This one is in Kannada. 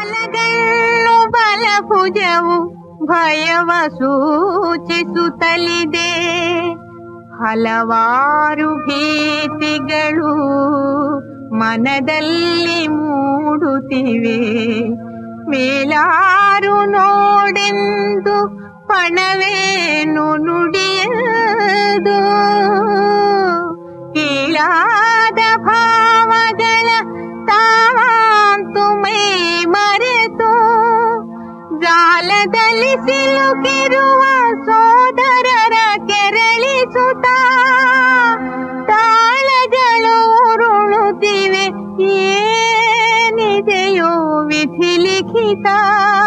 ಬಲಗಣ್ಣು ಬಲಭುಜವು ಭಯವ ಸೂಚಿಸುತ್ತಲಿದೆ. ಹಲವಾರು ಭೀತಿಗಳು ಮನದಲ್ಲಿ ಮೂಡುತ್ತಿವೆ. ಮೇಲಾರು ನೋಡೆಂದು ಪಣವೇನು ನುಡಿಯದು. ಕೀಳಾದ ಭಾವಗಳ ತಾವಾಂತು ಮೈ ಮರೆತು ಜಾಲದಲ್ಲಿ ಸಿಲುಕಿರುವ ಸೋದರರ ಕೆರಳಿಸುತ್ತ ತಾಳಗಳು ಉರುಳುತ್ತಿವೆ. ಏನಿದೆಯೋ ವಿಧಿ ಲಿಖಿತ.